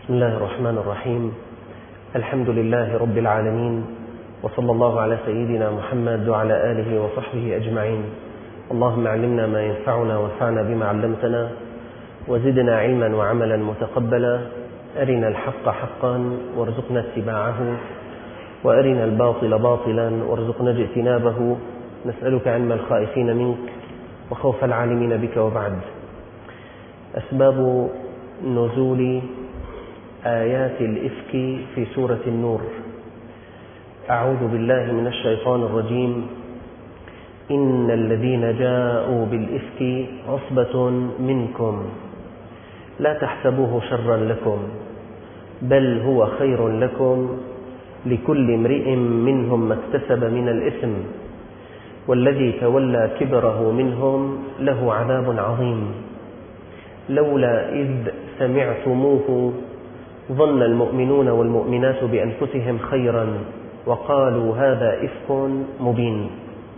بسم الله الرحمن الرحيم. الحمد لله رب العالمين، وصلى الله على سيدنا محمد وعلى آله وصحبه أجمعين. اللهم علمنا ما ينفعنا وانفعنا بما علمتنا، وزدنا علما وعملا متقبلا. أرنا الحق حقا وارزقنا اتباعه، وأرنا الباطل باطلا وارزقنا اجتنابه. نسألك علم الخائفين منك وخوف العالمين بك. وبعد، أسباب نزول آيات الإفك في سورة النور. أعوذ بالله من الشيطان الرجيم. إن الذين جاءوا بالإفك عصبة منكم لا تحسبوه شرا لكم بل هو خير لكم، لكل امرئ منهم ما اكتسب من الإثم، والذي تولى كبره منهم له عذاب عظيم. لولا إذ سمعتموه ظن المؤمنون والمؤمنات بأنفسهم خيرا وقالوا هذا إفك مبين.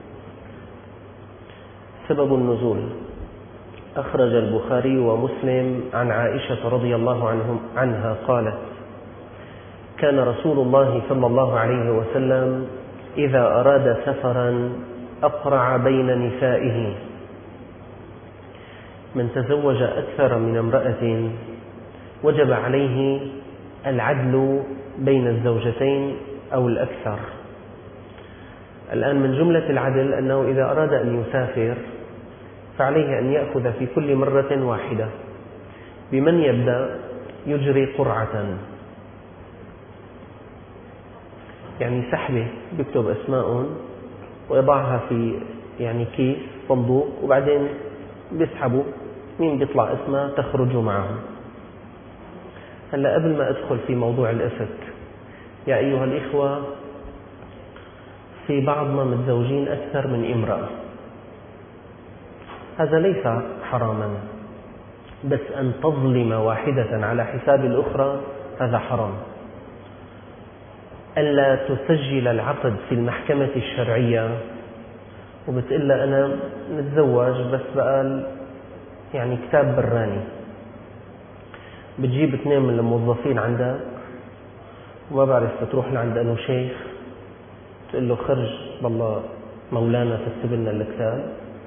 سبب النزول: أخرج البخاري ومسلم عن عائشة رضي الله عنها قالت: كان رسول الله صلى الله عليه وسلم إذا أراد سفرا أقرع بين نسائه. من تزوج أكثر من امرأة وجب عليه العدل بين الزوجتين أو الأكثر. الآن من جملة العدل أنه إذا أراد أن يسافر فعليه أن يأخذ في كل مرة واحدة. بمن يبدأ؟ يجري قرعة، يعني سحبة، يكتب أسماء ويضعها في كيس صندوق، وبعدين بيسحبوا مين بيطلع اسمه تخرج معه. هلا قبل ما أدخل في موضوع الإفك، يا أيها الإخوة، في بعضنا متزوجين أكثر من امرأة. هذا ليس حراما، بس أن تظلم واحدة على حساب الأخرى هذا حرام. ألا تسجل العقد في المحكمة الشرعية وبتقول لها أنا نتزوج بس بقى كتاب براني. بتجيب 2 من الموظفين عندك وما بعرف، بتروح لعند أنه شيخ تقول له خرج بالله مولانا تكتب لنا الكتاب،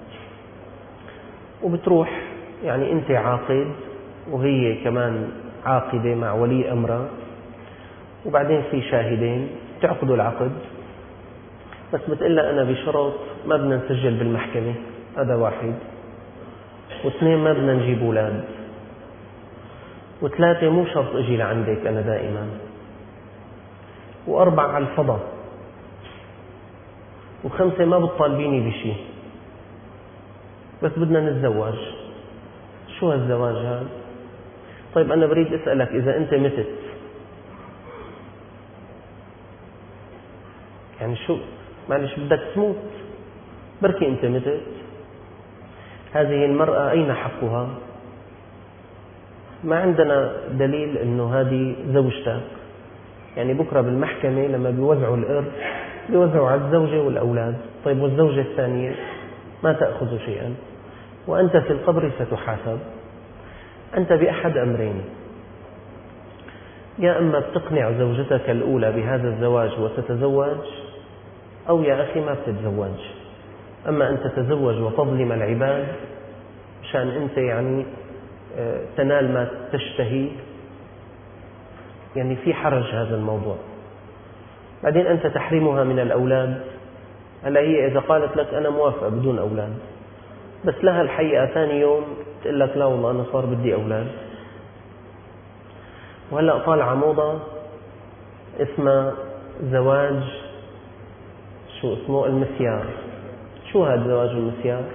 وبتروح أنت عاقد وهي كمان عاقدة مع ولي أمرها، وبعدين في شاهدين تعقدوا العقد، بس بتقول لها أنا بشرط ما بدنا نسجل بالمحكمة، هذا واحد. 2 ما بدنا نجيب أولاد. 3 مو شرط أجي لعندك أنا دائما. 4 على الفضاء. 5 ما بتطالبيني بشي، بس بدنا نتزوج. شو هالزواج هذا؟ طيب أنا بريد أسألك، إذا أنت متت شو معلش بدك تموت، بركي أنت متت، هذه المرأة أين حقها؟ ما عندنا دليل أنه هذه زوجتك. بكرة بالمحكمة لما بيوزعوا الإرث بيوزعوا على الزوجة والأولاد. طيب والزوجة الثانية ما تأخذ شيئا، وأنت في القبر ستحاسب. أنت بأحد أمرين: يا أما بتقنع زوجتك الأولى بهذا الزواج وتتزوج، أو يا أخي ما بتتزوج. أما أن تتزوج وتظلم العباد مشان أنت تنال ما تشتهي، في حرج هذا الموضوع. بعدين أنت تحرمها من الأولاد. هلا هي إذا قالت لك أنا موافقة بدون أولاد، بس لها الحقيقة ثاني يوم تقول لك لا والله أنا صار بدي أولاد. وهلأ طالعة موضة اسمها زواج، شو اسمه؟ المسيار. شو هذا زواج المسيار؟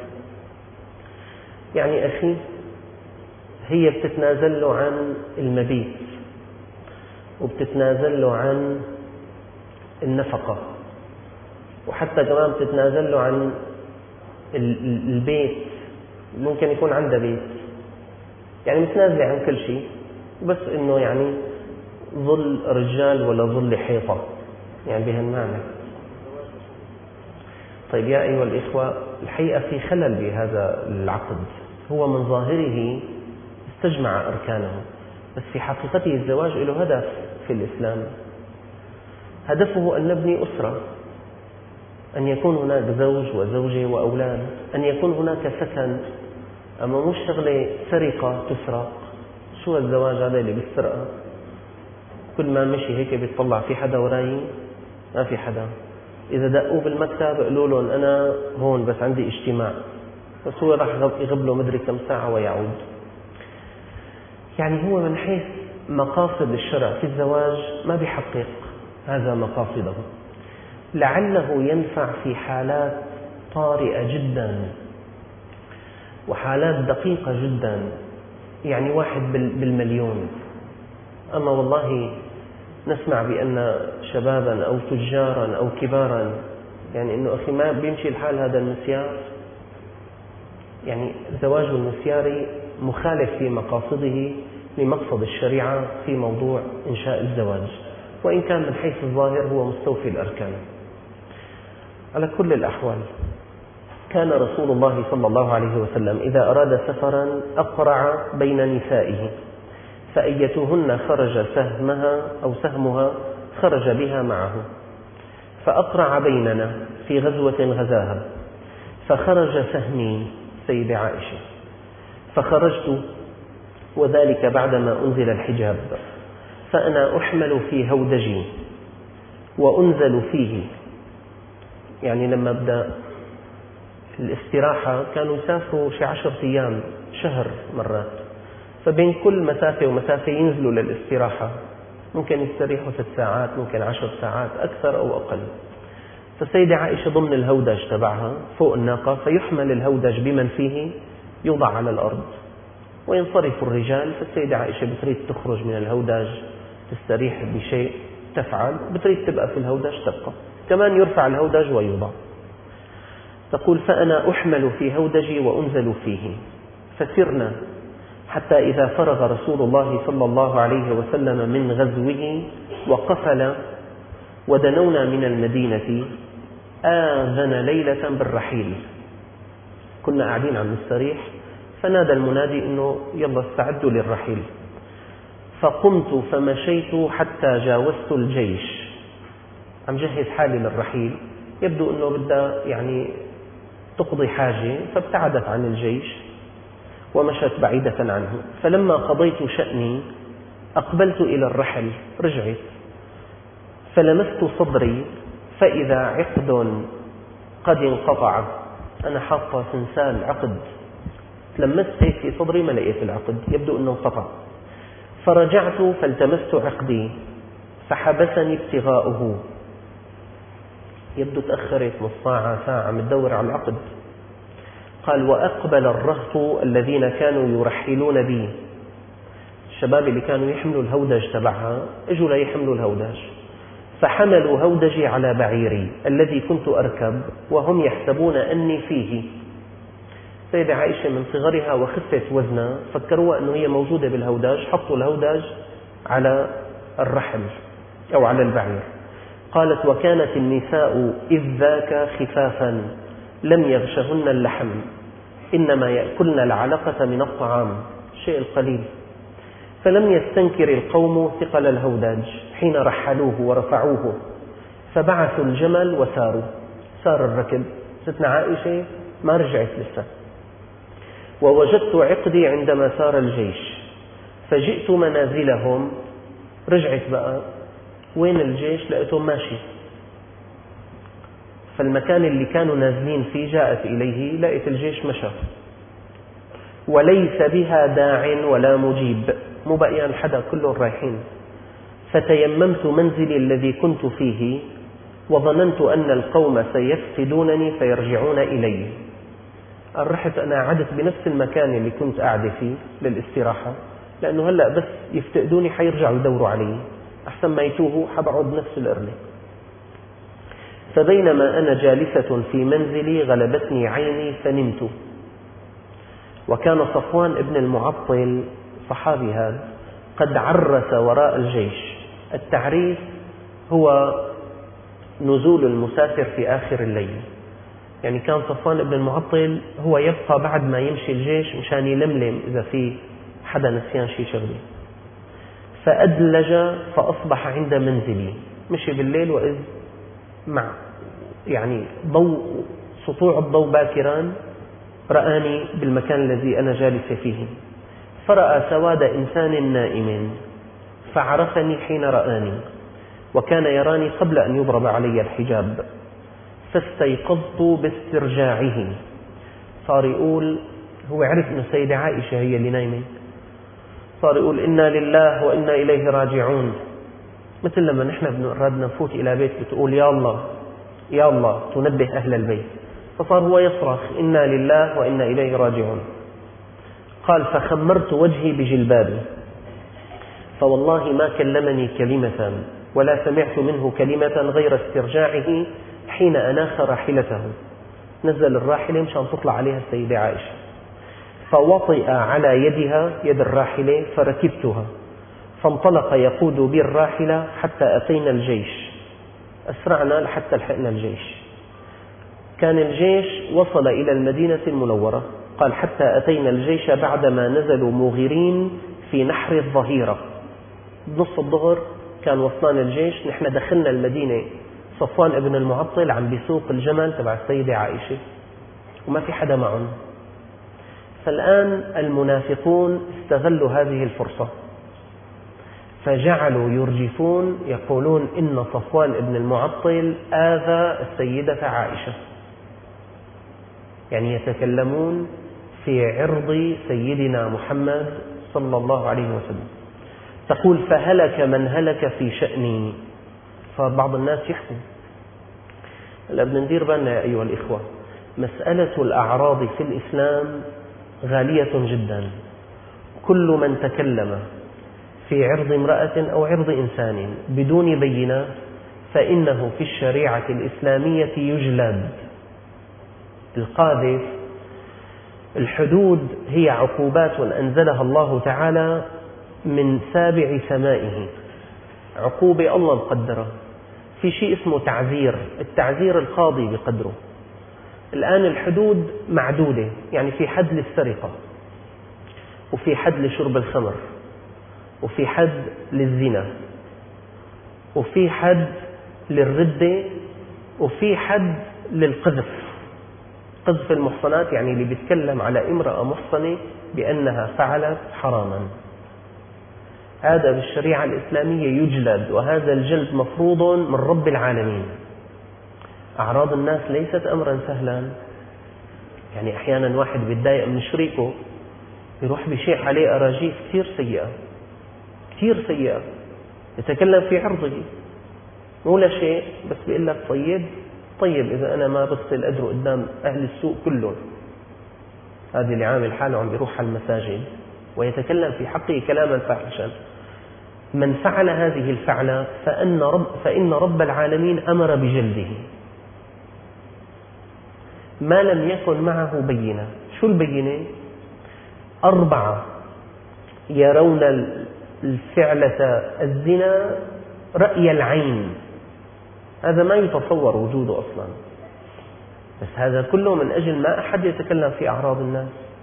أخي، هي بتتنازل له عن المبيت، وبتتنازل له عن النفقة، وحتى كمان بتتنازل له عن البيت. ممكن يكون عندها بيت، متنازلة عن كل شيء، بس إنه ظل رجال ولا ظل حيطة، بهالمعنى. طيب يا أيها الإخوة، الحقيقة في خلل بهذا العقد. هو من ظاهره استجمع أركانه، بس في حقيقته الزواج له هدف في الإسلام. هدفه أن نبني أسرة، أن يكون هناك زوج وزوجة وأولاد، أن يكون هناك سكن، أما مش شغلة سرقة تسرق. شو الزواج هذا اللي بالسرقة؟ كل ما مشي هيك بيطلع في حدا وراي؟ ما في حدا. إذا دقوا بالمكتب قالوا لهم أنا هون بس عندي اجتماع، بس هو راح يغب له مدري كم ساعة ويعود. يعني هو من حيث مقاصد الشرع في الزواج ما بيحقق هذا مقاصده. لعله ينفع في حالات طارئة جدا وحالات دقيقة جدا، يعني 1 بالمليون. أما والله نسمع بأن شبابا أو تجارا أو كبارا، يعني إنه أخي ما بيمشي الحال هذا المسيار. يعني زواج المسيار مخالف في مقاصده لمقصد الشريعة في موضوع إنشاء الزواج، وإن كان من حيث الظاهر هو مستوفي الأركان. على كل الأحوال كان رسول الله صلى الله عليه وسلم إذا أراد سفرا أقرع بين نسائه، فأيتهن خرج سهمها أو سهمها خرج بها معه. فأقرع بيننا في غزوة غزاها، فخرج سهمي سيدة عائشة، فخرجت وذلك بعدما أنزل الحجاب، فأنا أحمل في هودجي وأنزل فيه. يعني لما بدأ الاستراحة كانوا يسافروا شي 10 أيام، شهر مرات، فبين كل مسافة ومسافة ينزلوا للاستراحة، ممكن يستريحوا 6 ساعات، ممكن 10 ساعات، أكثر أو أقل. فالسيدة عائشة ضمن الهودج تبعها فوق الناقة، فيحمل الهودج بمن فيه يوضع على الأرض وينصرف الرجال. فالسيدة عائشة بتريد تخرج من الهودج تستريح بشيء تفعل، بتريد تبقى في الهودج تبقى، كمان يرفع الهودج ويوضع. تقول فأنا أحمل في هودجي وأنزل فيه، فسرنا حتى إذا فرغ رسول الله صلى الله عليه وسلم من غزوه وقفل ودنونا من المدينة آذن ليلة بالرحيل. كنا قاعدين عم نستريح، فنادى المنادي إنه يلا استعدوا للرحيل. فقمت فمشيت حتى جاوزت الجيش، عم جهز حالي للرحيل، يبدو أنه بدها يعني تقضي حاجة، فابتعدت عن الجيش ومشت بعيدة عنه. فلما قضيت شأني أقبلت إلى الرحل، رجعت فلمست صدري فإذا عقد قد انقطع. أنا حاطة سنسال عقد، تلمست هيك في صدري ما لقيت العقد، يبدو أنه انقطع. فرجعت فالتمست عقدي فحبسني ابتغاؤه، يبدو تأخرت نص ساعة ساعة عم تدور على العقد. قال وأقبل الرهط الذين كانوا يرحلون بي، الشباب اللي كانوا يحملوا الهودج تبعها اجوا ليحملوا الهودج، فحملوا هودجي على بعيري الذي كنت أركب وهم يحسبون أني فيه. سيدة عائشة من صغرها وخفة وزنها فكروها أنه هي موجودة بالهودج، حطوا الهودج على الرحل أو على البعير. قالت وكانت النساء إذ ذاك خفافا لم يغشهن اللحم، إنما يأكلن العلقة من الطعام، الشيء القليل. فلم يستنكر القوم ثقل الهودج حين رحلوه ورفعوه، فبعثوا الجمل وساروا. سار الركب، ستنا عائشة ما رجعت لسه. ووجدت عقدي عندما سار الجيش، فجئت منازلهم، رجعت بقى وين الجيش، لقيته ماشي، فالمكان اللي كانوا نازلين فيه جاءت إليه، لقيت الجيش مشى، وليس بها داع ولا مجيب، مو بقيان حدا، كلهم رايحين. فتيممت منزلي الذي كنت فيه وظننت أن القوم سيفقدونني فيرجعون إلي. رحت أنا عدت بنفس المكان اللي كنت قاعدة فيه للاستراحة، لأنه هلأ بس يفتقدوني حيرجعوا يدوروا علي، أحسن ما يتوهوا حبعد نفس القرنة. فبينما أنا جالسة في منزلي غلبتني عيني فنمت. وكان صفوان ابن المعطل صحابي هذا قد عرس وراء الجيش. التعريس هو نزول المسافر في آخر الليل، يعني كان صفوان ابن المعطل هو يبقى بعد ما يمشي الجيش مشان يلملم إذا في حدا نسيان شي شغله. فأدلج فأصبح عند منزلي. مشي بالليل وإذ مع سطوع الضوء باكرا رآني بالمكان الذي أنا جالس فيه، فرأى سواد إنسان نائم فعرفني حين رآني، وكان يراني قبل أن يضرب علي الحجاب، فاستيقظت باسترجاعه. صار يقول هو عرف أن السيدة عائشة هي اللي نايمة، صار يقول إنا لله وإنا إليه راجعون. مثل لما نحن بدنا نفوت إلى بيت بتقول يا الله يا الله تنبه أهل البيت، فصار هو يصرخ إنا لله وإنا إليه راجعون. قال فخمرت وجهي بجلبابي فوالله ما كلمني كلمة ولا سمعت منه كلمة غير استرجاعه حين أناخ راحلته. نزل الراحلة مشان تطلع عليها السيدة عائشة، فوطئ على يدها يد الراحلة فركبتها، فانطلق يقود بي الراحلة حتى أتينا الجيش. أسرعنا لحتى لحقنا الجيش. كان الجيش وصل إلى المدينة المنورة. قال حتى أتينا الجيش بعدما نزلوا مغيرين في نحر الظهيرة. بنص الظهر كان وصلان الجيش، نحن دخلنا المدينة، صفوان ابن المعطل عم بيسوق الجمل تبع السيدة عائشة وما في حدا معهم. فالآن المنافقون استغلوا هذه الفرصة فجعلوا يرجفون يقولون إن صفوان ابن المعطل آذى السيدة عائشة، يعني يتكلمون في عرض سيدنا محمد صلى الله عليه وسلم. تقول فهلك من هلك في شأني. فبعض الناس يحكوا هلا بدنا ندير بالنا يا أيها الإخوة، مسألة الأعراض في الإسلام غالية جدا. كل من تكلم في عرض امرأة أو عرض إنسان بدون بينة فإنه في الشريعة الإسلامية يجلد. القاذف، الحدود هي عقوبات أنزلها الله تعالى من سابع سمائه، عقوبة الله مقدرة. في شيء اسمه تعزير، التعزير القاضي بقدره. الآن الحدود معدودة، يعني في حد للسرقة، وفي حد لشرب الخمر، وفي حد للزنا، وفي حد للردة، وفي حد للقذف. قذف المحصنات يعني اللي بيتكلم على امرأة محصنة بأنها فعلت حراما، هذا بالشريعة الإسلامية يجلد، وهذا الجلد مفروض من رب العالمين. أعراض الناس ليست أمرا سهلا، يعني أحيانا واحد بيتضايق من شريكه يروح بشيء عليه أراجيف كثير سيئة كثير سيئة، يتكلم في عرضه مو لا شيء، بس بيقول لك طيب إذا أنا ما بغسل أدره قدام أهل السوق كلهم. هذا اللي عامل حاله عم بيروح على المساجد ويتكلم في حقه كلاما فاحشا. من فعل هذه الفعلة فإن رب العالمين أمر بجلده ما لم يكن معه بينة. شو البينة؟ 4 يرون الفعلة الزنا رأي العين، هذا ما يتصور وجوده أصلا، بس هذا كله من أجل ما أحد يتكلم في أعراض الناس.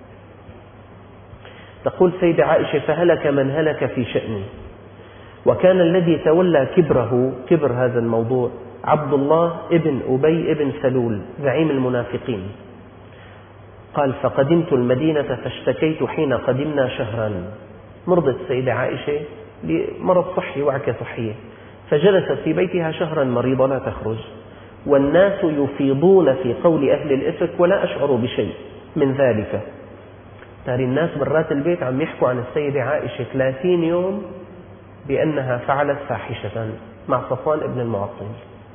تقول سيدة عائشة فهلك من هلك في شأني. وكان الذي تولى كبر هذا الموضوع عبد الله ابن أبي ابن سلول زعيم المنافقين. قال فقدمت المدينة فاشتكيت حين قدمنا شهرا. مرضت السيدة عائشة لمرض صحي وعكة صحية، فجلست في بيتها شهرا مريضة لا تخرج، والناس يفيضون في قول أهل الإفك ولا أشعر بشيء من ذلك. تاري الناس برات البيت عم يحكوا عن السيدة عائشة 30 يوم بأنها فعلت فاحشة مع صفوان ابن المعطل.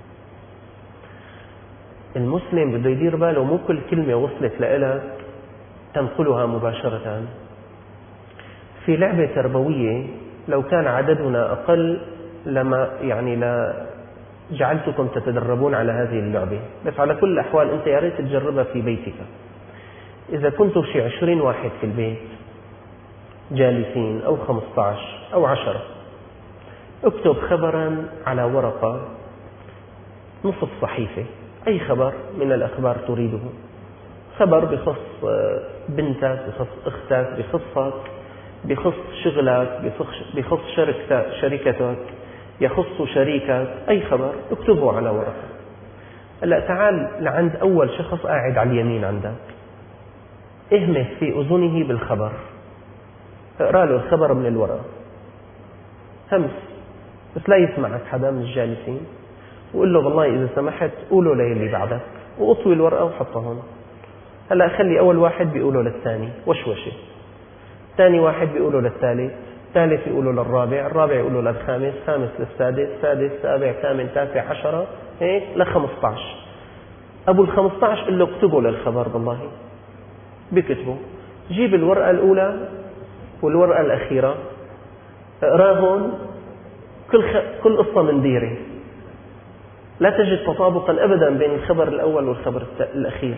المسلم بده يدير باله مو كل كلمة وصلت لإلك تنقلها مباشرة. في لعبة تربوية لو كان عددنا أقل لا جعلتكم تتدربون على هذه اللعبة، بس على كل الأحوال أنت يا ريت تجربها في بيتك. إذا كنتوا شي 20 واحد في البيت جالسين أو 15 أو 10، اكتب خبرا على ورقة نصف صحيفة، أي خبر من الأخبار تريده، خبر بخص بنتك، بخص أختك، بخصك، بخص شغلك، بخص شركتك، يخص شريكك، أي خبر اكتبه على ورقة. هلا تعال لعند أول شخص قاعد على اليمين عندك، اهمس في أذنه بالخبر، اقرأ له الخبر من الورقة، همس بس لا يسمعك حدا من الجالسين، وقل له والله إذا سمحت قوله للي بعدك، وأطوي الورقة وحطها هون. هلا خلي أول واحد بيقوله للثاني وشوشة، ثاني واحد بيقوله للثالث، ثالث يقوله للرابع، الرابع يقوله للخامس، خامس للسادس، سادس سابع ثامن تاسع 10 هيك ل15. أبو ال15 قل له اكتبه للخبر بالله، بكتبه. جيب الورقة الأولى والورقة الأخيرة، اقراهن، كل قصة من ديرة، لا تجد تطابقا أبدا بين الخبر الأول والخبر الأخير.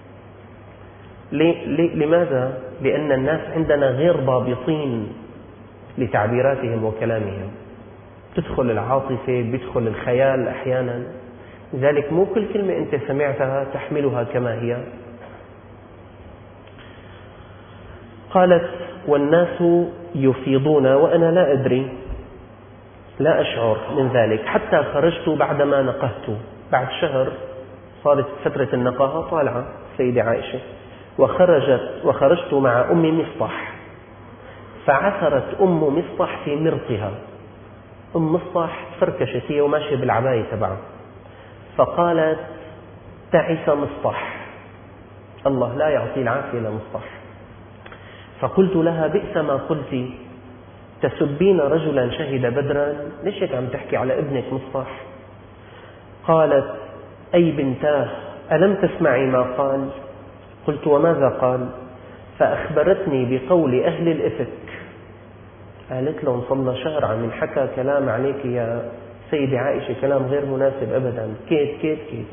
لماذا؟ لأن الناس عندنا غير ضابطين لتعبيراتهم وكلامهم، تدخل العاطفة، بيدخل الخيال أحيانا، لذلك مو كل كلمة أنت سمعتها تحملها كما هي. قالت: والناس يفيضون وأنا لا أدري، لا أشعر من ذلك، حتى خرجت بعدما نقهت. بعد شهر صارت فترة النقاهة طالعة سيدة عائشة، وخرجت مع أم مصطح، فعثرت أم مصطح في مرطها. أم مصطح فركشت هي وماشية بالعباية تبعها، فقالت: تعس مصطح، الله لا يعطي العافية لمصطح. فقلت لها: بئس ما قلت، تسبين رجلا شهد بدرا، ليش هيك عم تحكي على ابنك مصطح؟ قالت: أي بنتاه، ألم تسمعي ما قال؟ قلت: وماذا قال؟ فأخبرتني بقول أهل الإفك. قالت لهم: صلى شهر عم ينحكى كلام عليك يا سيدة عائشة، كلام غير مناسب أبدا، كيت كيت كيت.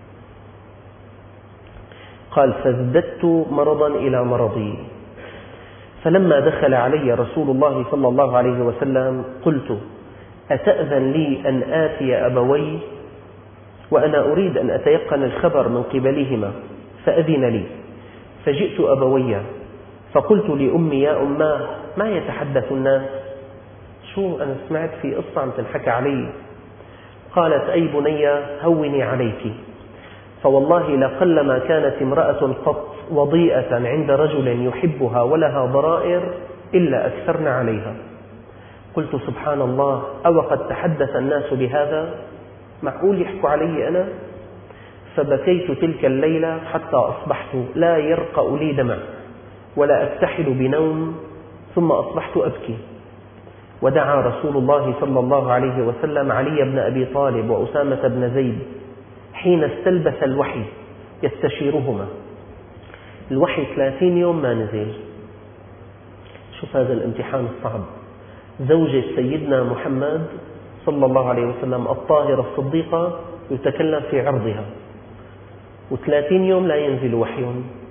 قال: فازددت مرضا إلى مرضي، فلما دخل علي رسول الله صلى الله عليه وسلم قلت: أتأذن لي أن آتي أبوي؟ وأنا أريد أن أتيقن الخبر من قبلهما، فأذن لي. فجئت أبوي فقلت لأمي: يا أماه، ما يتحدث الناس؟ شو أنا سمعت في قصة عم تنحكى علي. قالت: أي بني، هوني عليك، فوالله لقلما كانت امرأة قط وضيئة عند رجل يحبها ولها ضرائر إلا أكثرن عليها. قلت: سبحان الله، أو قد تحدث الناس بهذا؟ معقول يحكوا علي أنا؟ فبكيت تلك الليلة حتى أصبحت لا يرقأ لي دمع ولا أكتحل بنوم، ثم أصبحت أبكي. ودعا رسول الله صلى الله عليه وسلم علي بن أبي طالب وأسامة بن زيد حين استلبث الوحي يستشيرهما. الوحي 30 يوم ما نزل. شوف هذا الامتحان الصعب، زوجة سيدنا محمد صلى الله عليه وسلم الطاهرة الصديقة يتكلم في عرضها، و30 يوم لا ينزل وحي.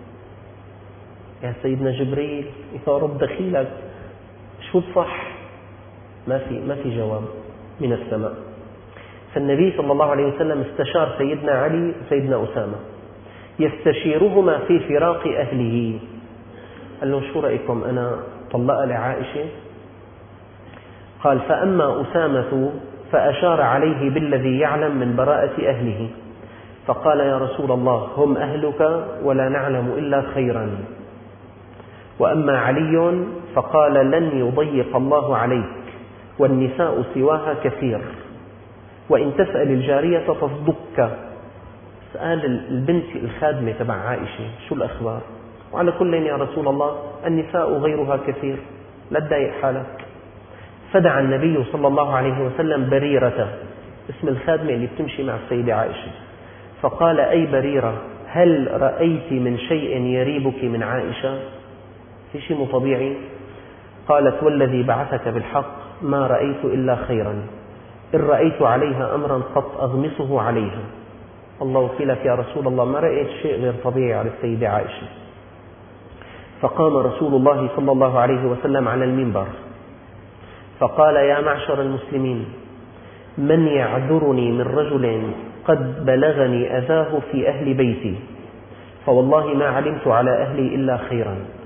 يا سيدنا جبريل، يا رب دخيلك، شو بصح؟ ما في جواب من السماء. فالنبي صلى الله عليه وسلم استشار سيدنا علي وسيدنا أسامة، يستشيرهما في فراق أهله. قال له: شو رأيكم أنا طلق لعائشة؟ قال: فأما أسامة فأشار عليه بالذي يعلم من براءة أهله، فقال: يا رسول الله، هم أهلك ولا نعلم إلا خيرا. وأما علي فقال: لن يضيق الله عليك، والنساء سواها كثير، وإن تسأل الجارية تصدقك. سأل البنت الخادمة تبع عائشة: شو الأخبار؟ وعلى كل يا رسول الله، النساء غيرها كثير، لا تضايق حالك. فدعا النبي صلى الله عليه وسلم بريرة، اسم الخادمة اللي بتمشي مع السيدة عائشة، فقال: أي بريرة، هل رأيت من شيء يريبك من عائشة؟ في شيء مو طبيعي؟ قالت: والذي بعثك بالحق ما رأيت إلا خيرا، إن رأيت عليها أمرا قط أغمسه عليها. الله وكيلك يا رسول الله، ما رأيت شيء غير طبيعي على السيدة عائشة. فقام رسول الله صلى الله عليه وسلم على المنبر فقال: يا معشر المسلمين، من يعذرني من رجل قد بلغني أذاه في أهل بيتي، فوالله ما علمت على أهلي إلا خيرا،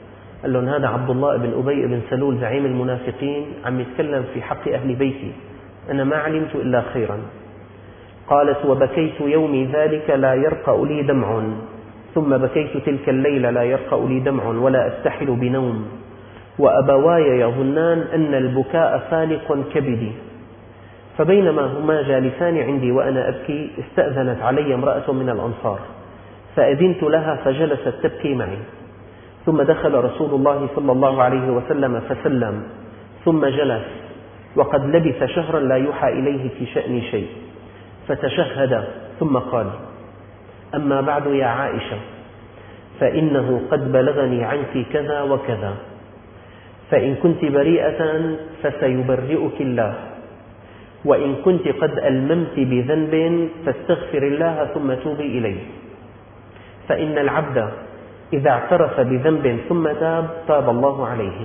قال لهم هذا عبد الله بن أبي بن سلول زعيم المنافقين عم يتكلم في حق أهل بيتي، أنا ما علمت إلا خيرا. قالت وبكيت يومي ذلك لا يرقأ لي دمع، ثم بكيت تلك الليلة لا يرقأ لي دمع ولا أستحل بنوم، وأبواي يظنان أن البكاء فالق كبدي. فبينما هما جالسان عندي وأنا أبكي استأذنت علي امرأة من الأنصار فأذنت لها فجلست تبكي معي، ثم دخل رسول الله صلى الله عليه وسلم فسلم ثم جلس، وقد لبث شهرا لا يوحى إليه في شأن شيء، فتشهد ثم قال أما بعد يا عائشة فإنه قد بلغني عنك كذا وكذا، فإن كنت بريئة فسيبرئك الله، وإن كنت قد ألممت بذنب فاستغفر الله ثم توبي إليه، فإن العبد إذا اعترف بذنب ثم تاب تاب الله عليه.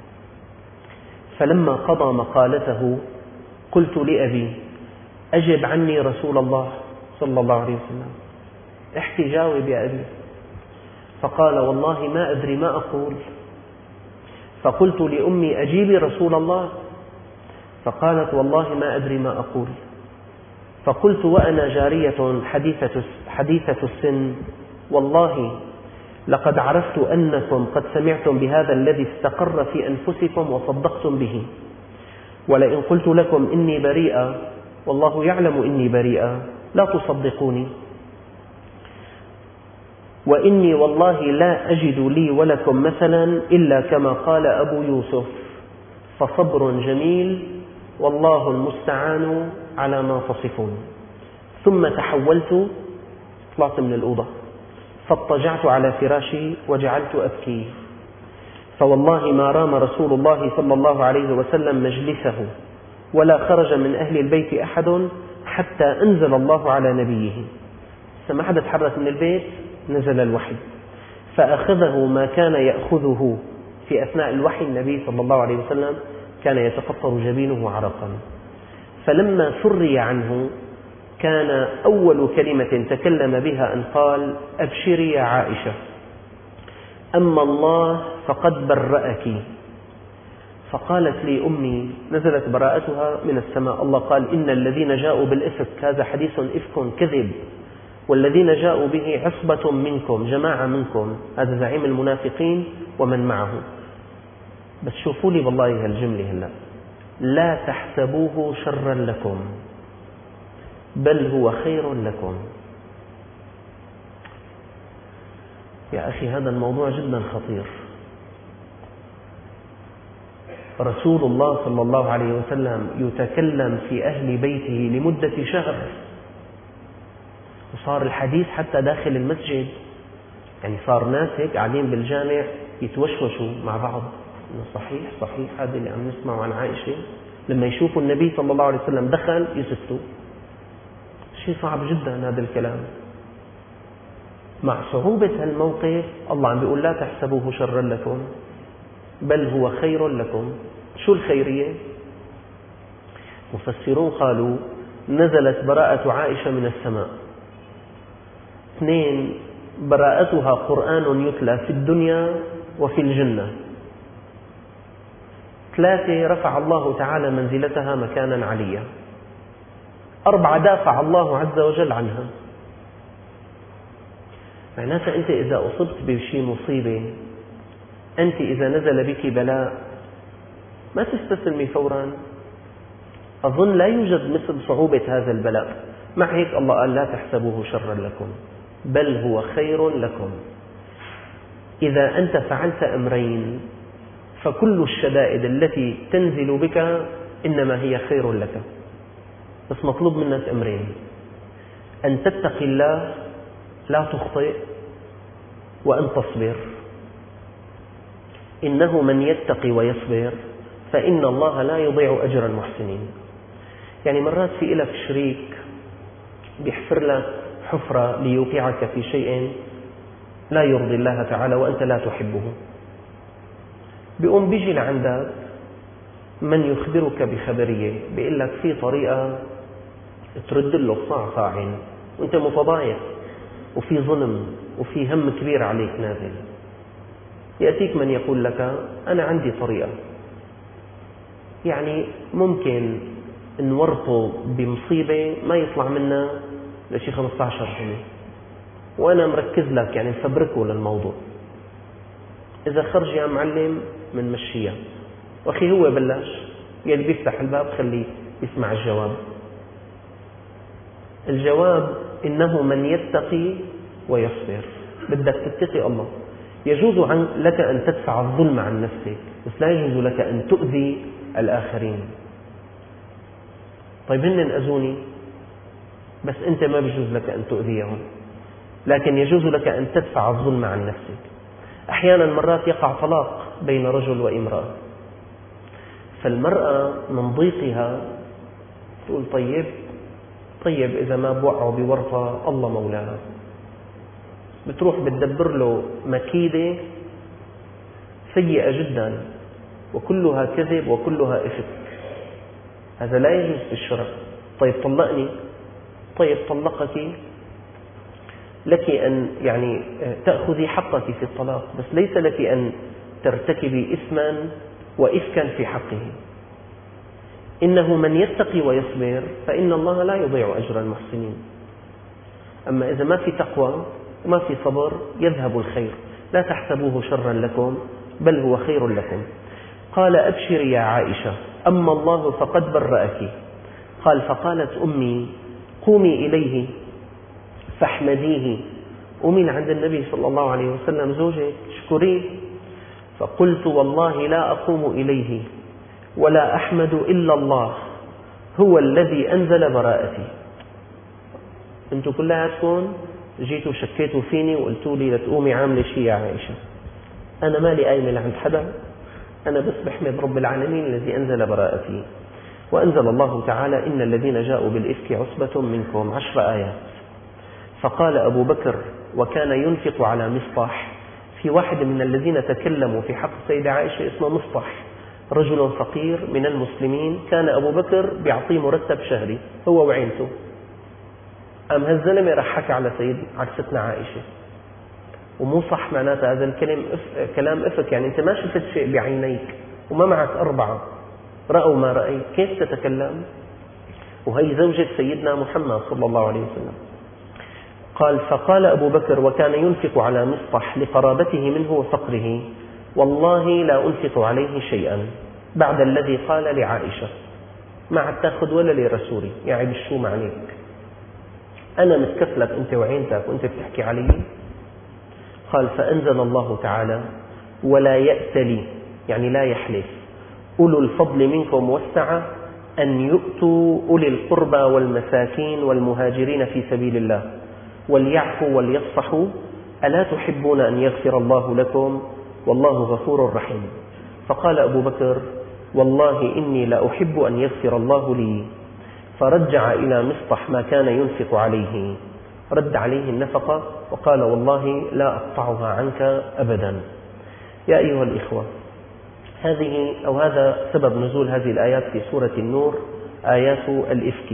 فلما قضى مقالته قلت لأبي أجب عني رسول الله صلى الله عليه وسلم، احكي جاوب يا أبي. فقال والله ما أدري ما أقول. فقلت لأمي أجيبي رسول الله، فقالت والله ما أدري ما أقول. فقلت وأنا جارية حديثة السن والله لقد عرفت أنكم قد سمعتم بهذا الذي استقر في أنفسكم وصدقتم به، ولئن قلت لكم إني بريئة والله يعلم إني بريئة لا تصدقوني، وإني والله لا أجد لي ولكم مثلا إلا كما قال أبو يوسف فصبر جميل والله المستعان على ما تصفون. ثم تحولت طلعت من الأوضة فاضطجعت على فراشي وجعلت أبكي، فوالله ما رام رسول الله صلى الله عليه وسلم مجلسه ولا خرج من أهل البيت أحد حتى أنزل الله على نبيه. ما حدا تحرك من البيت، نزل الوحي فأخذه ما كان يأخذه في أثناء الوحي. النبي صلى الله عليه وسلم كان يتقطر جبينه عرقا، فلما فري عنه كان أول كلمة تكلم بها أن قال أبشري يا عائشة أما الله فقد برأك. فقالت لي أمي نزلت براءتها من السماء، الله قال إن الذين جاءوا بالإفك هذا حديث إفك كذب، والذين جاءوا به عصبة منكم جماعة منكم، هذا زعيم المنافقين ومن معه. بس شوفوا لي والله هالجملة هلا، لا تحسبوه شرا لكم بل هو خير لكم. يا أخي هذا الموضوع جدا خطير. رسول الله صلى الله عليه وسلم يتكلم في أهل بيته لمدة شهر، وصار الحديث حتى داخل المسجد، يعني صار ناس هيك قاعدين بالجامع يتوشوشوا مع بعض صحيح هذا اللي عم نسمعه عن عائشة، لما يشوفوا النبي صلى الله عليه وسلم دخل يسكتوا. شيء صعب جدا هذا الكلام. مع صعوبة الموقف الله عم بيقول لا تحسبوه شرا لكم بل هو خير لكم. شو الخيرية؟ مفسرون قالوا نزلت براءة عائشة من السماء. 2 براءتها قرآن يتلى في الدنيا وفي الجنة. 3 رفع الله تعالى منزلتها مكانا عليا. 4 دافع الله عز وجل عنها. معناتها أنت إذا أصبت بشيء مصيبة، أنت إذا نزل بك بلاء ما تستسلمي فورا. أظن لا يوجد مثل صعوبة هذا البلاء، مع هيك الله قال لا تحسبوه شرا لكم بل هو خير لكم. إذا أنت فعلت أمرين فكل الشدائد التي تنزل بك إنما هي خير لك، بس مطلوب منك أمرين: أن تتقي الله لا تخطئ، وأن تصبر. إنه من يتقي ويصبر فإن الله لا يضيع أجر المحسنين. يعني مرات في لك شريك بيحفر لك حفرة ليوقعك في شيء لا يرضي الله تعالى وأنت لا تحبه، بيقوم بيجي لعندك من يخبرك بخبرية، بيقول لك في طريقة ترد له صاعين وأنت متضايق وفي ظلم وفي هم كبير عليك نازل. يأتيك من يقول لك أنا عندي طريقة، يعني ممكن نورطه بمصيبة ما يطلع منها لشي 15 سنة، وأنا مركز لك يعني مفبركه للموضوع. إذا خرج يا معلم من مشيها، وأخي هو بلش يلي بيفتح الباب خليه يسمع الجواب. الجواب إنه من يتقي ويصبر. بدك تتقي الله. يجوز لك أن تدفع الظلم عن نفسك، بس لا يجوز لك أن تؤذي الآخرين. طيب هن أذوني، بس أنت ما بيجوز لك أن تؤذيهم، لكن يجوز لك أن تدفع الظلم عن نفسك. أحيانا مرات يقع طلاق بين رجل وامرأة، فالمرأة من ضيقها تقول طيب إذا ما بوقعوا بورطة الله مولاها، بتروح بتدبر له مكيدة سيئة جدا وكلها كذب وكلها إفك. هذا لا يجوز في الشرع. طيب طلقني، طيب طلقك، لك أن يعني تأخذي حقك في الطلاق، بس ليس لك أن ترتكبي إثما وإفكا في حقه. إنه من يتقي ويصبر فإن الله لا يضيع أجر المحسنين. أما إذا ما في تقوى وما في صبر يذهب الخير. لا تحسبوه شرا لكم بل هو خير لكم. قال أبشري يا عائشة، أما الله فقد برأك. قال فقالت أمي قومي إليه فاحمديه. ومن عند النبي صلى الله عليه وسلم زوجك اشكريه. فقلت والله لا أقوم إليه ولا أحمد إلا الله، هو الذي أنزل براءتي. أنتم كلياتكم جيتوا شكيتوا فيني وقلتوا لي لتقومي عاملة شيء يا عائشة. أنا مالي قايمة لعند حدا، أنا بس بحمد رب العالمين الذي أنزل براءتي. وأنزل الله تعالى إن الذين جاءوا بالإفك عصبة منكم 10 آيات. فقال أبو بكر وكان ينفق على مصطح. في واحد من الذين تكلموا في حق السيدة عائشة اسمه مصطح، رجل فقير من المسلمين، كان أبو بكر بيعطيه مرتب شهري هو وعيلته. أم هالزلمة رح حكى على ستنا عائشة، ومو صح معناتها هذا كلام إفك. يعني أنت ما شفت شيء بعينيك وما معك 4 رأوا ما رأيت، كيف تتكلم؟ وهي زوجة سيدنا محمد صلى الله عليه وسلم. قال فقال أبو بكر وكان ينفق على مصطح لقرابته منه وفقره، والله لا أنفق عليه شيئا بعد الذي قال لعائشة، ما عاد تاخذ ولا لرسولي، يعني شو معنيك؟ أنا متكفلك أنت وعينتك وأنت بتحكي علي. قال فأنزل الله تعالى ولا يأتلي، يعني لا يحلف، أولو الفضل منكم والسعة أن يؤتوا أولي القربى والمساكين والمهاجرين في سبيل الله وليعفوا وليصفحوا ألا تحبون أن يغفر الله لكم والله غفور رحيم. فقال أبو بكر والله إني لا أحب أن يغفر الله لي. فرجع إلى مصطح ما كان ينفق عليه، رد عليه النفقة وقال والله لا أقطعها عنك أبدا. يا أيها الإخوة، هذا سبب نزول هذه الآيات في سورة النور، آيات الإفك.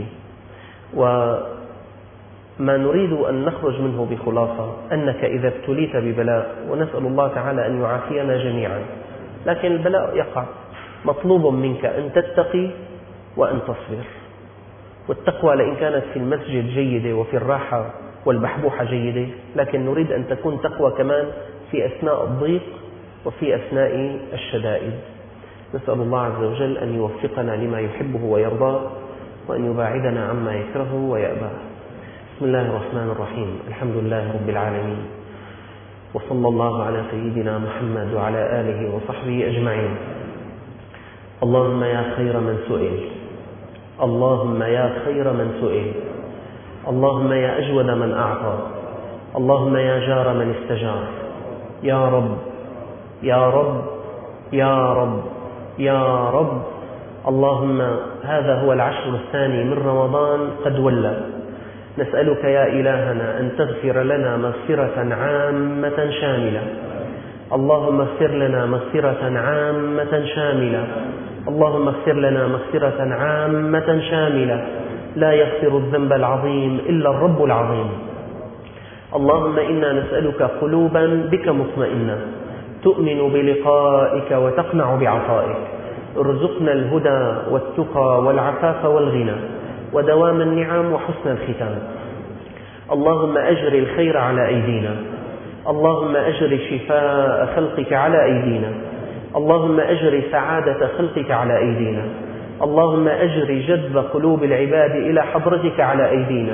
وما نريد أن نخرج منه بخلاصة أنك إذا ابتليت ببلاء، ونسأل الله تعالى أن يعافينا جميعا، لكن البلاء يقع، مطلوب منك أن تتقي وأن تصبر. والتقوى لئن كانت في المسجد جيدة وفي الراحة والبحبوحة جيدة، لكن نريد أن تكون تقوى كمان في أثناء الضيق وفي أثناء الشدائد. نسأل الله عز وجل أن يوفقنا لما يحبه ويرضاه، وأن يباعدنا عما يكره ويأباه. بسم الله الرحمن الرحيم. الحمد لله رب العالمين، وصلى الله على سيدنا محمد وعلى آله وصحبه أجمعين. اللهم يا خير من سئل، اللهم يا خير من سئل، اللهم يا أجود من أعطى، اللهم يا جار من استجار. يا رب يا رب يا رب يا رب. اللهم هذا هو العشر الثاني من رمضان قد ولى، نسألك يا إلهنا أن تغفر لنا مغفرة عامة شاملة. اللهم اغفر لنا مغفرة عامة شاملة، اللهم اغفر لنا مغفرة عامة شاملة، لا يغفر الذنب العظيم إلا الرب العظيم. اللهم إنا نسألك قلوبا بك مطمئنة، تؤمن بلقائك وتقنع بعطائك. ارزقنا الهدى والتقى والعفاف والغنى ودوام النعم وحسن الختام. اللهم أجر الخير على أيدينا، اللهم أجر شفاء خلقك على أيدينا، اللهم أجر سعادة خلقك على أيدينا، اللهم أجر جذب قلوب العباد إلى حضرتك على أيدينا،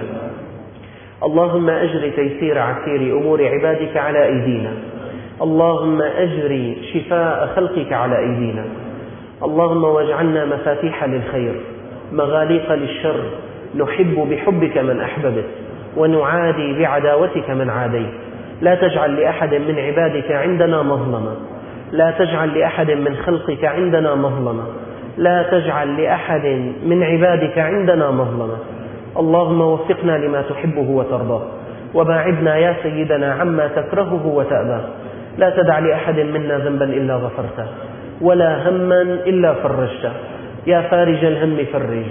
اللهم أجر تيسير عسير أمور عبادك على أيدينا، اللهم أجر شفاء خلقك على أيدينا. اللهم واجعلنا مفاتيح للخير مغاليق للشر، نحب بحبك من أحببت ونعادي بعداوتك من عاديت. لا تجعل لأحد من عبادك عندنا مظلمة، لا تجعل لأحد من خلقك عندنا مظلمة، لا تجعل لأحد من عبادك عندنا مظلمة. اللهم وفقنا لما تحبه وترضاه، وباعدنا يا سيدنا عما تكرهه وتأباه. لا تدع لأحد منا ذنبا إلا غفرته، ولا هما إلا فرجته. يا فارج الهم فرج،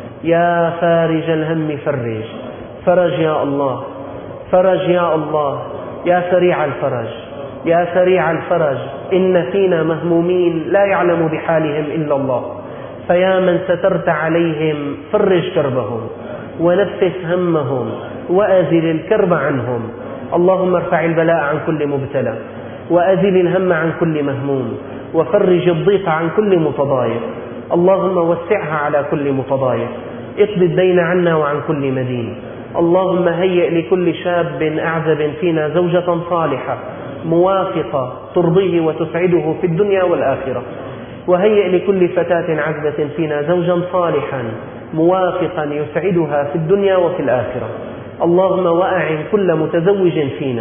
يا فارج الهم فرج. فرج يا الله، فرج يا الله، يا سريع الفرج، يا سريع الفرج. إن فينا مهمومين لا يعلم بحالهم إلا الله، فيا من سترت عليهم فرج كربهم ونفس همهم وأزل الكرب عنهم. اللهم ارفع البلاء عن كل مبتلى، وأزل الهم عن كل مهموم، وفرج الضيق عن كل متضايق. اللهم وسعها على كل متضايق، اقض الدين عنا وعن كل مدين. اللهم هيئ لكل شاب أعزب فينا زوجة صالحة موافقة ترضيه وتسعده في الدنيا والآخرة، وهيئ لكل فتاة عزبة فينا زوجا صالحا موافقا يسعدها في الدنيا وفي الآخرة. اللهم وأعن كل متزوج فينا،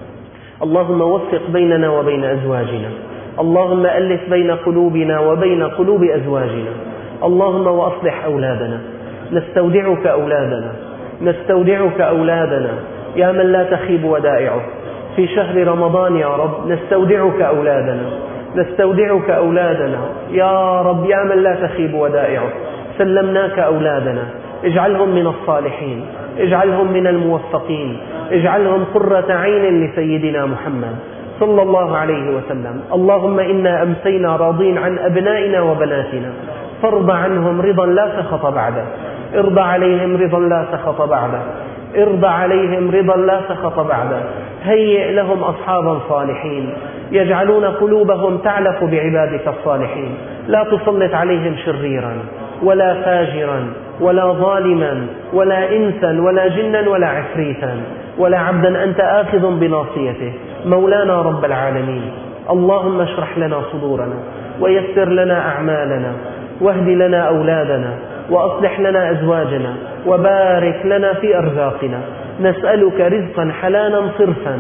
اللهم وفق بيننا وبين أزواجنا، اللهم ألف بين قلوبنا وبين قلوب أزواجنا. اللهم وأصلح أولادنا، نستودعك أولادنا، نستودعك أولادنا يا من لا تخيب ودائعه. في شهر رمضان يا رب نستودعك أولادنا، نستودعك أولادنا يا رب يا من لا تخيب ودائعه. سلمناك أولادنا، اجعلهم من الصالحين، اجعلهم من الموفقين، اجعلهم قرة عين لسيدنا محمد صلى الله عليه وسلم. اللهم إنا أمسينا راضين عن أبنائنا وبناتنا، فارض عنهم رضا لا سخط بعده، ارضى عليهم رضا لا سخط بعده، ارضى عليهم رضا لا سخط بعده. هيئ لهم أصحابا صالحين يجعلون قلوبهم تعلق بعبادك الصالحين. لا تسلط عليهم شريرا ولا فاجرا ولا ظالما ولا إنسا ولا جنا ولا عفريتا ولا عبدا أنت آخذ بناصيته. مولانا رب العالمين، اللهم اشرح لنا صدورنا ويسر لنا أعمالنا، واهد لنا أولادنا، وأصلح لنا أزواجنا، وبارك لنا في أرزاقنا. نسألك رزقا حلالا صرفا،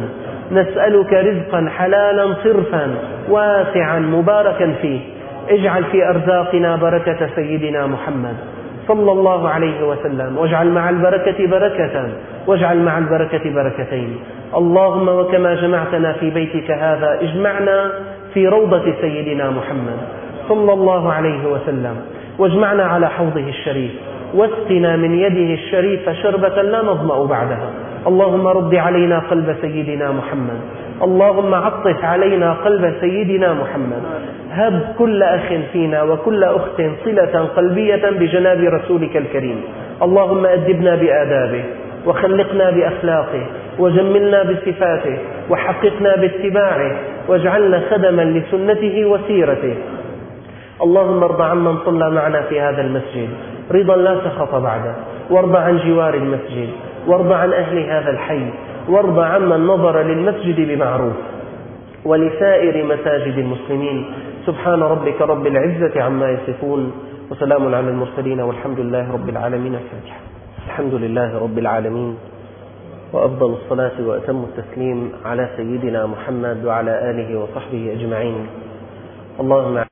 نسألك رزقا حلالا صرفا واسعا مباركا فيه. اجعل في أرزاقنا بركة سيدنا محمد صلى الله عليه وسلم، واجعل مع البركة بركة، واجعل مع البركة بركتين. اللهم وكما جمعتنا في بيتك هذا اجمعنا في روضة سيدنا محمد صلى الله عليه وسلم، واجمعنا على حوضه الشريف، واسقنا من يده الشريف شربة لا نظمأ بعدها. اللهم رد علينا قلب سيدنا محمد، اللهم عطف علينا قلب سيدنا محمد. هب كل أخ فينا وكل أخت صلة قلبية بجناب رسولك الكريم. اللهم أدبنا بآدابه، وخلقنا بأخلاقه، وجملنا بصفاته، وحققنا باتباعه، واجعلنا خدما لسنته وسيرته. اللهم ارض عمن صلى معنا في هذا المسجد رضا لا سخط بعده، وارض عن جوار المسجد، وارض عن أهل هذا الحي، وارض عمن نظر للمسجد بمعروف، ولسائر مساجد المسلمين. سبحان ربك رب العزة عما يصفون، وسلام على المرسلين، والحمد لله رب العالمين. الفاتحة. الحمد لله رب العالمين، وأفضل الصلاة وأتم التسليم على سيدنا محمد وعلى آله وصحبه أجمعين. اللهم